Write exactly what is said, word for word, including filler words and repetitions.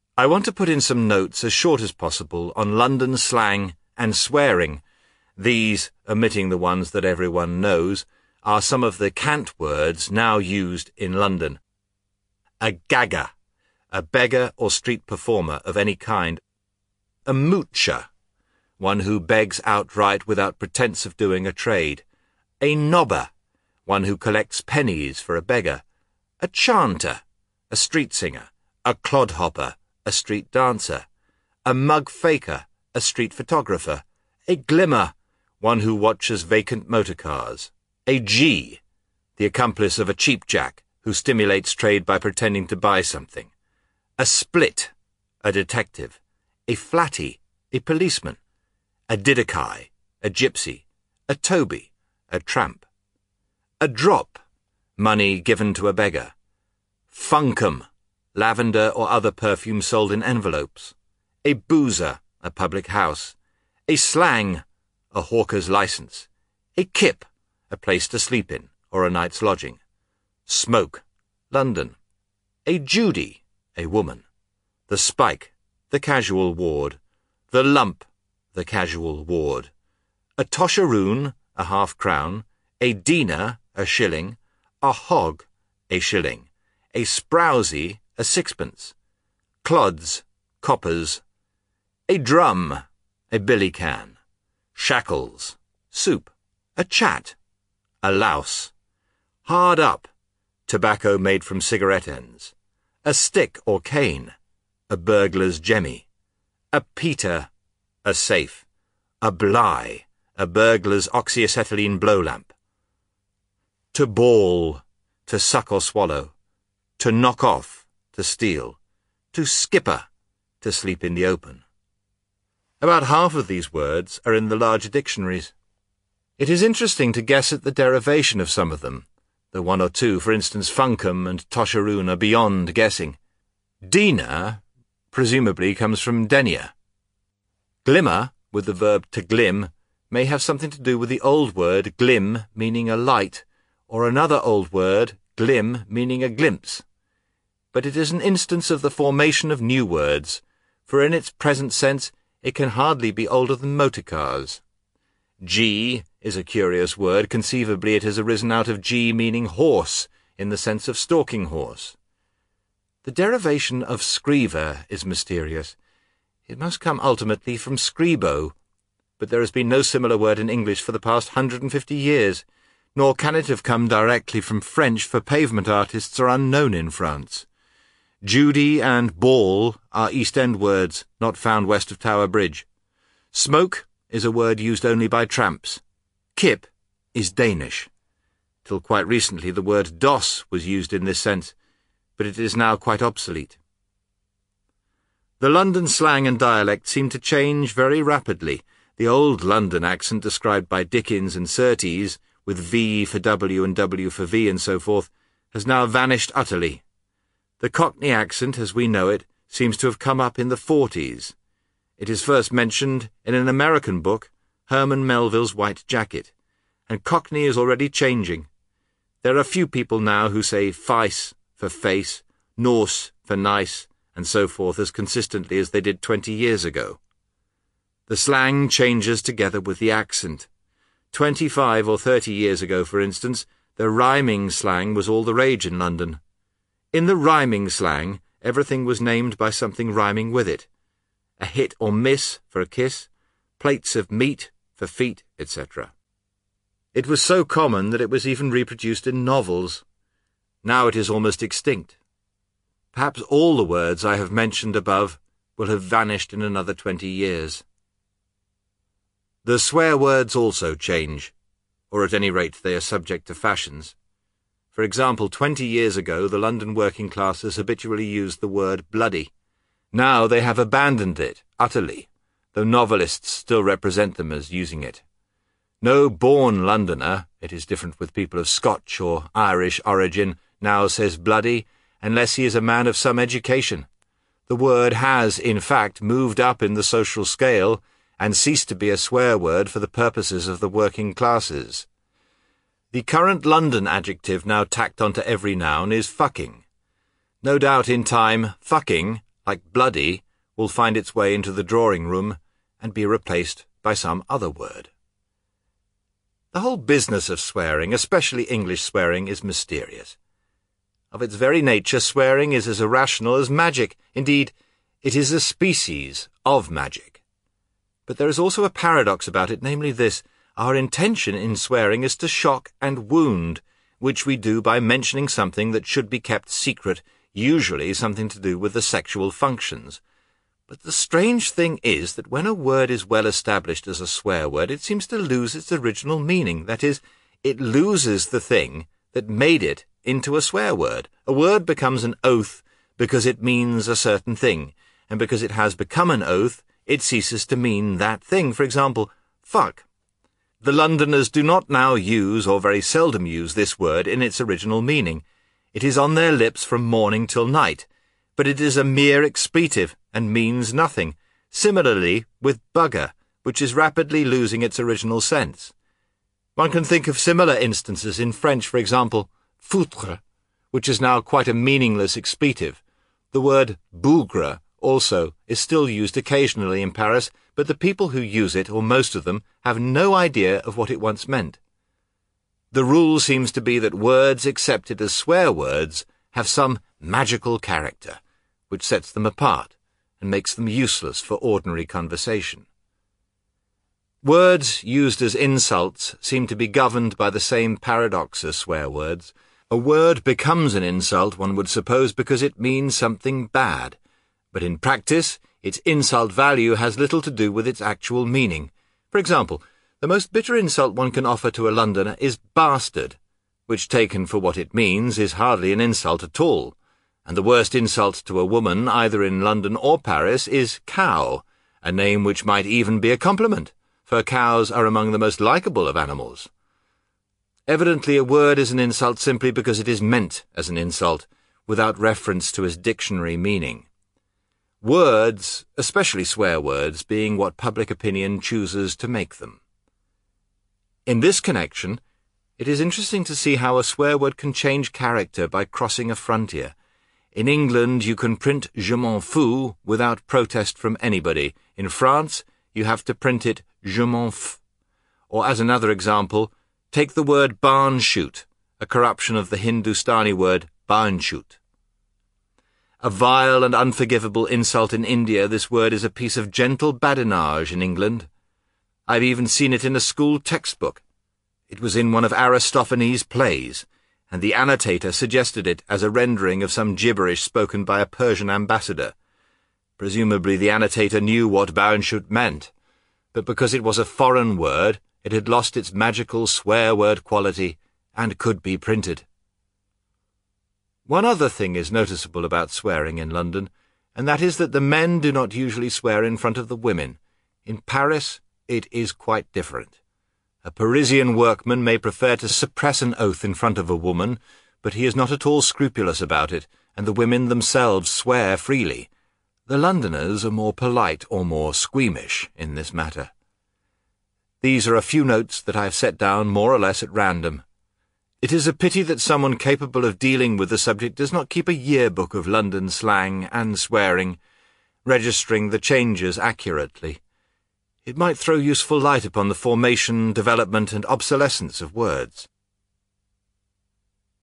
I want to put in some notes as short as possible on London slang and swearing. These, omitting the ones that everyone knows, are some of the cant words now used in London. A gagger, a beggar or street performer of any kind. A moocher, one who begs outright without pretence of doing a trade. A nobber, one who collects pennies for a beggar. A chanter, a street singer. A clodhopper, a street dancer. A mug faker, a street photographer. A glimmer, one who watches vacant motor cars. A G, the accomplice of a cheapjack who stimulates trade by pretending to buy something. A split, a detective. A flatty, a policeman. A didakai, a gypsy. A toby, a tramp. A drop, money given to a beggar. Funkum, lavender or other perfume sold in envelopes. A boozer, a public house. A slang, a hawker's license. A kip, a place to sleep in, or a night's lodging. Smoke, London. A Judy, a woman. The spike, the casual ward. The lump, the casual ward. A tosharoon, a half-crown. A denar, a shilling. A hog, a shilling. A sprousey, a sixpence. Clods, coppers. A drum, a billy can. Shackles, soup. A chat, a louse. Hard up, tobacco made from cigarette ends. A stick or cane, a burglar's jemmy. A peter, a safe. A bligh, a burglar's oxyacetylene blow lamp. To bawl, to suck or swallow. To knock off, to steal. To skipper, to sleep in the open. About half of these words are in the larger dictionaries. It is interesting to guess at the derivation of some of them, though one or two, for instance funkum and tosharoon, are beyond guessing. Denar presumably comes from denier. Glimmer, with the verb to glim, may have something to do with the old word glim, meaning a light, or another old word, glim, meaning a glimpse. But it is an instance of the formation of new words, for in its present sense it can hardly be older than motor cars. G is a curious word. Conceivably it has arisen out of G meaning horse, in the sense of stalking horse. The derivation of screever is mysterious. It must come ultimately from scribo, but there has been no similar word in English for the past hundred and fifty years, nor can it have come directly from French, for pavement artists are unknown in France. Judy and ball are East End words, not found west of Tower Bridge. Smoke is a word used only by tramps. Kip is Danish. Till quite recently the word doss was used in this sense, but it is now quite obsolete. The London slang and dialect seem to change very rapidly. The old London accent described by Dickens and Surtees, with V for W and W for V and so forth, has now vanished utterly. The Cockney accent, as we know it, seems to have come up in the forties. It is first mentioned in an American book, Herman Melville's White Jacket, and Cockney is already changing. There are few people now who say face for face, norse for nice, and so forth as consistently as they did twenty years ago. The slang changes together with the accent. Twenty-five or thirty years ago, for instance, the rhyming slang was all the rage in London. In the rhyming slang, everything was named by something rhyming with it. A hit or miss for a kiss, plates of meat for feet, et cetera. It was so common that it was even reproduced in novels. Now it is almost extinct. Perhaps all the words I have mentioned above will have vanished in another twenty years. The swear words also change, or at any rate they are subject to fashions. For example, twenty years ago the London working classes habitually used the word bloody. Now they have abandoned it, utterly, though novelists still represent them as using it. No born Londoner, it is different with people of Scotch or Irish origin, now says bloody, unless he is a man of some education. The word has, in fact, moved up in the social scale and ceased to be a swear word for the purposes of the working classes. The current London adjective now tacked onto every noun is fucking. No doubt in time, fucking, like bloody, will find its way into the drawing room and be replaced by some other word. The whole business of swearing, especially English swearing, is mysterious. Of its very nature, swearing is as irrational as magic. Indeed, it is a species of magic. But there is also a paradox about it, namely this: our intention in swearing is to shock and wound, which we do by mentioning something that should be kept secret, usually something to do with the sexual functions. But the strange thing is that when a word is well established as a swear word, it seems to lose its original meaning. That is, it loses the thing that made it into a swear word. A word becomes an oath because it means a certain thing, and because it has become an oath, it ceases to mean that thing. For example, fuck. The Londoners do not now use, or very seldom use, this word in its original meaning. It is on their lips from morning till night, but it is a mere expletive and means nothing. Similarly with bugger, which is rapidly losing its original sense. One can think of similar instances in French, for example, foutre, which is now quite a meaningless expletive. The word bougre also is still used occasionally in Paris, but the people who use it, or most of them, have no idea of what it once meant. The rule seems to be that words accepted as swear words have some magical character, which sets them apart and makes them useless for ordinary conversation. Words used as insults seem to be governed by the same paradox as swear words. A word becomes an insult, one would suppose, because it means something bad, but in practice its insult value has little to do with its actual meaning. For example, the most bitter insult one can offer to a Londoner is bastard, which, taken for what it means, is hardly an insult at all. And the worst insult to a woman, either in London or Paris, is cow, a name which might even be a compliment, for cows are among the most likeable of animals. Evidently a word is an insult simply because it is meant as an insult, without reference to its dictionary meaning. Words, especially swear words, being what public opinion chooses to make them. In this connection, it is interesting to see how a swear word can change character by crossing a frontier. In England, you can print je m'en fous without protest from anybody. In France, you have to print it je m'en f. Or as another example, take the word barn shoot, a corruption of the Hindustani word barnchut. A vile and unforgivable insult in India, this word is a piece of gentle badinage in England. I've even seen it in a school textbook. It was in one of Aristophanes' plays, and the annotator suggested it as a rendering of some gibberish spoken by a Persian ambassador. Presumably the annotator knew what barnchut meant, but because it was a foreign word, it had lost its magical swear-word quality and could be printed. One other thing is noticeable about swearing in London, and that is that the men do not usually swear in front of the women. In Paris, it is quite different. A Parisian workman may prefer to suppress an oath in front of a woman, but he is not at all scrupulous about it, and the women themselves swear freely. The Londoners are more polite or more squeamish in this matter. These are a few notes that I have set down more or less at random. It is a pity that someone capable of dealing with the subject does not keep a yearbook of London slang and swearing, registering the changes accurately. It might throw useful light upon the formation, development, and obsolescence of words.